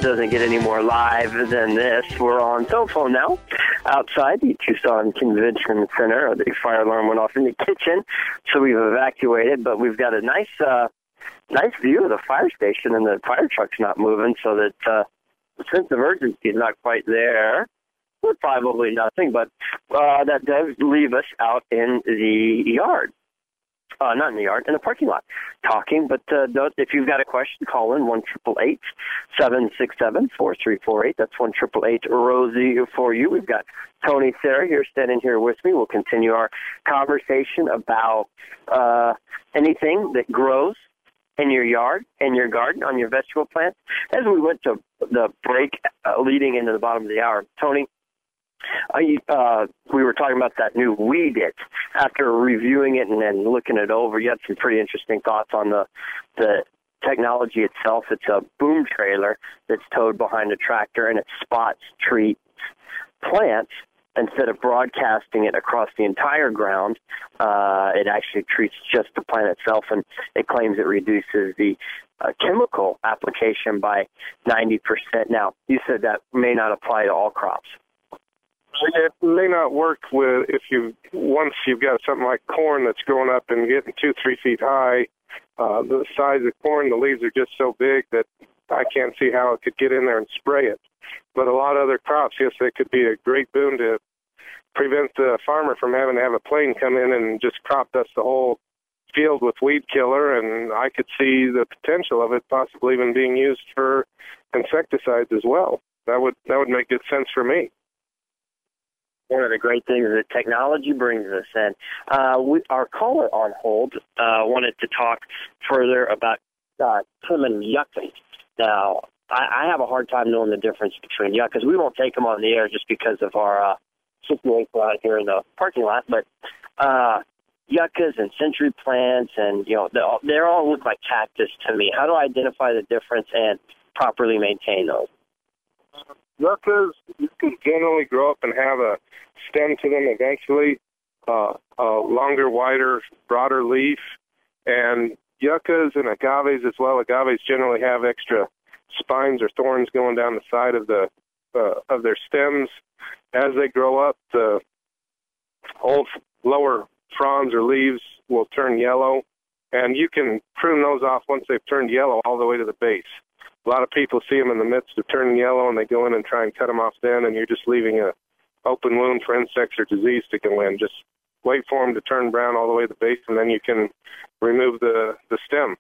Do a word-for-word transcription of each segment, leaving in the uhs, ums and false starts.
doesn't get any more live than this. We're on cell phone now outside the Tucson Convention Center. The fire alarm went off in the kitchen, so we've evacuated, but we've got a nice uh, nice view of the fire station, and the fire truck's not moving, so that uh, the sense of urgency is not quite there. We're probably nothing, but uh, that does leave us out in the yard. Uh, not in the yard, in the parking lot, talking. But uh, don't, if you've got a question, call in one triple eight seven six seven four three four eight. That's one triple eight Rosie for you. We've got Tony Sarah here standing here with me. We'll continue our conversation about uh, anything that grows in your yard, in your garden, on your vegetable plants. As we went to the break uh, leading into the bottom of the hour, Tony, I, uh, we were talking about that new Weed It. After reviewing it and then looking it over, you had some pretty interesting thoughts on the the technology itself. It's a boom trailer that's towed behind a tractor, and it spots, treats plants. Instead of broadcasting it across the entire ground, uh, it actually treats just the plant itself, and it claims it reduces the uh, chemical application by ninety percent. Now, you said that may not apply to all crops. It may not work with if you once you've got something like corn that's growing up and getting two, three feet high. Uh, the size of corn, the leaves are just so big that I can't see how it could get in there and spray it. But a lot of other crops, yes, they could be a great boon to prevent the farmer from having to have a plane come in and just crop dust the whole field with weed killer. And I could see the potential of it possibly even being used for insecticides as well. That would that would make good sense for me. One of the great things that technology brings us in. Uh, we, our caller on hold uh, wanted to talk further about uh, trimming yuccas. Now, I, I have a hard time knowing the difference between yuccas. We won't take them on the air just because of our uh, situation out here in the parking lot, but uh, yuccas and century plants, and you know, they all, they all look like cactus to me. How do I identify the difference and properly maintain those? Yuccas, you can generally grow up and have a stem to them eventually, uh, a longer, wider, broader leaf. And yuccas and agaves as well. Agaves generally have extra spines or thorns going down the side of the uh, of their stems. As they grow up, the old lower fronds or leaves will turn yellow, and you can prune those off once they've turned yellow all the way to the base. A lot of people see them in the midst of turning yellow, and they go in and try and cut them off then, and you're just leaving a open wound for insects or disease to go in. Just wait for them to turn brown all the way to the base, and then you can remove the, the stem.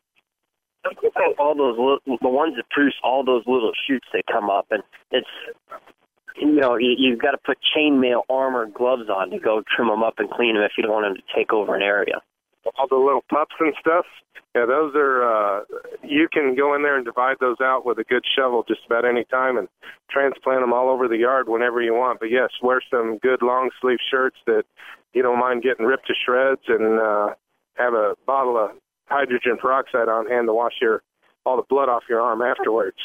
All those little, the ones that produce all those little shoots that come up, and it's, you know, you, you've got to put chainmail armor gloves on to go trim them up and clean them if you don't want them to take over an area. All the little pups and stuff, yeah, those are, uh, you can go in there and divide those out with a good shovel just about any time and transplant them all over the yard whenever you want. But yes, wear some good long sleeve shirts that you don't mind getting ripped to shreds, and uh, have a bottle of hydrogen peroxide on hand to wash your all the blood off your arm afterwards.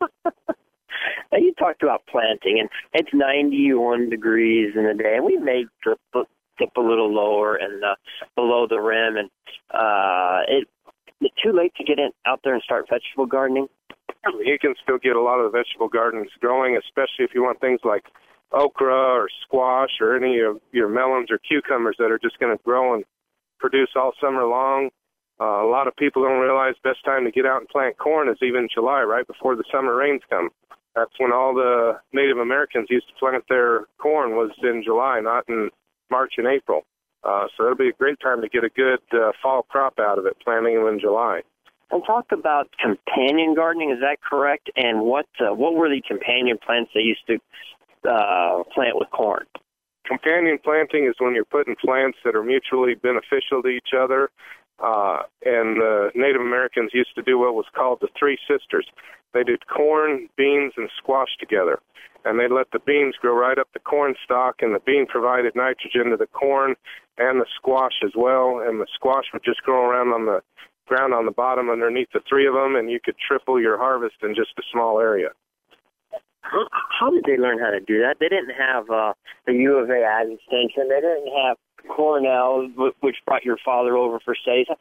Now, you talked about planting, and it's ninety-one degrees in the day, and we may drip dip a little lower and uh, below the rim, and uh, it, it's too late to get in, out there and start vegetable gardening? You can still get a lot of the vegetable gardens growing, especially if you want things like okra or squash or any of your melons or cucumbers that are just going to grow and produce all summer long. Uh, a lot of people don't realize the best time to get out and plant corn is even July, right before the summer rains come. That's when all the Native Americans used to plant their corn, was in July, not in March and April. Uh, so it'll be a great time to get a good uh, fall crop out of it, planting them in July. And talk about companion gardening, is that correct? And what uh, what were the companion plants they used to uh, plant with corn? Companion planting is when you're putting plants that are mutually beneficial to each other. Uh, and the Native Americans used to do what was called the Three Sisters. They did corn, beans, and squash together. And they let the beans grow right up the corn stalk, and the bean provided nitrogen to the corn and the squash as well. And the squash would just grow around on the ground on the bottom underneath the three of them, and you could triple your harvest in just a small area. How, how did they learn how to do that? They didn't have uh, the U of A Ag Extension. They didn't have Cornell, which brought your father over for studies.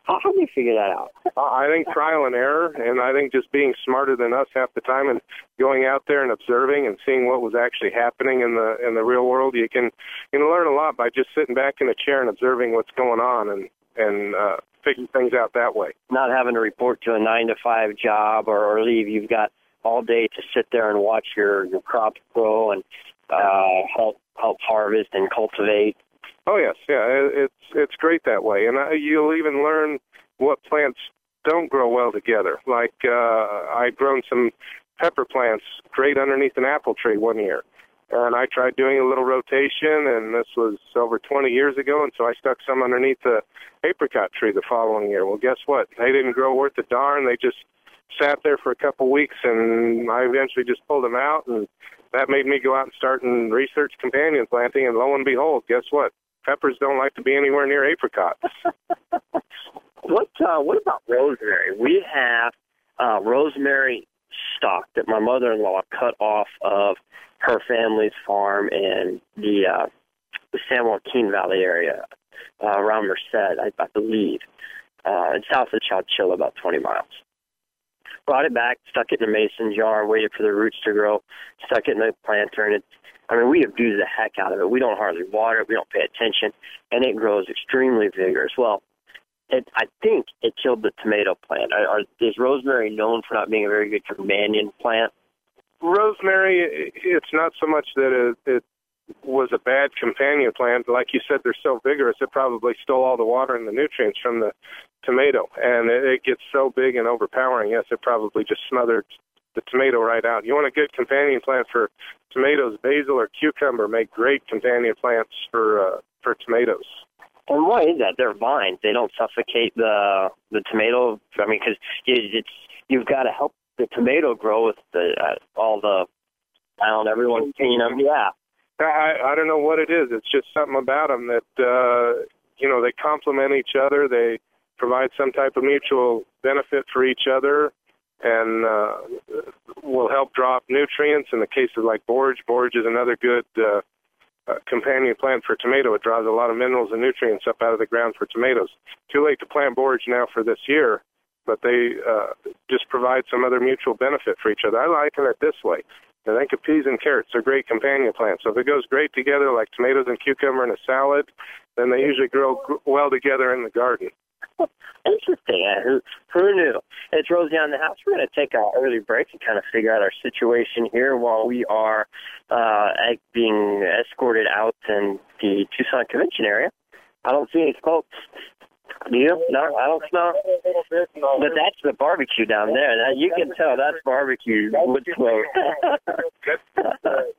How do you figure that out? Uh, I think trial and error, and I think just being smarter than us half the time and going out there and observing and seeing what was actually happening in the in the real world. You can you can learn a lot by just sitting back in a chair and observing what's going on and and uh, figure things out that way. Not having to report to a nine to five job or, or leave. You've got all day to sit there and watch your, your crops grow and uh, help help harvest and cultivate. Oh yes, yeah, it's it's great that way, and uh, you'll even learn what plants don't grow well together. Like uh, I'd grown some pepper plants great underneath an apple tree one year, and I tried doing a little rotation, and this was over twenty years ago, and so I stuck some underneath the apricot tree the following year. Well, guess what? They didn't grow worth a darn. They just sat there for a couple weeks, and I eventually just pulled them out, and that made me go out and start and research companion planting, and lo and behold, guess what? Peppers don't like to be anywhere near apricots. What uh, what about rosemary? We have uh, rosemary stock that my mother-in-law cut off of her family's farm in the, uh, the San Joaquin Valley area, uh, around Merced, I, I believe, uh, and south of Chowchilla, about twenty miles. Brought it back, stuck it in a mason jar, waited for the roots to grow, stuck it in the planter, and it, I mean, we abuse the heck out of it. We don't hardly water it. We don't pay attention, and it grows extremely vigorous. Well, it, I think it killed the tomato plant. Are, are, is rosemary known for not being a very good companion plant? Rosemary, it's not so much that it, it was a bad companion plant. Like you said, they're so vigorous, it probably stole all the water and the nutrients from the tomato, and it, it gets so big and overpowering. Yes, it probably just smothered the tomato right out. You want a good companion plant for tomatoes, basil or cucumber make great companion plants for uh, for tomatoes. And why is that? They're vines. They don't suffocate the the tomato. I mean, because it's you've got to help the tomato grow with the uh, all the I don't know, everyone you know yeah. I I don't know what it is. It's just something about them that uh, you know they complement each other. They provide some type of mutual benefit for each other, and uh, will help drop nutrients. In the case of like borage, borage is another good uh, uh, companion plant for tomato. It draws a lot of minerals and nutrients up out of the ground for tomatoes. Too late to plant borage now for this year, but they uh, just provide some other mutual benefit for each other. I liken it this way. I think of peas and carrots are great companion plants. So if it goes great together like tomatoes and cucumber in a salad, then they usually grow well together in the garden. Interesting. Uh, who, who knew? It's Rosie on the House. We're going to take an early break and kind of figure out our situation here while we are uh, being escorted out in the Tucson Convention area. I don't see any smoke. Do you? No, I don't smell. But that's the barbecue down there. That, you can tell that's barbecue wood smoke.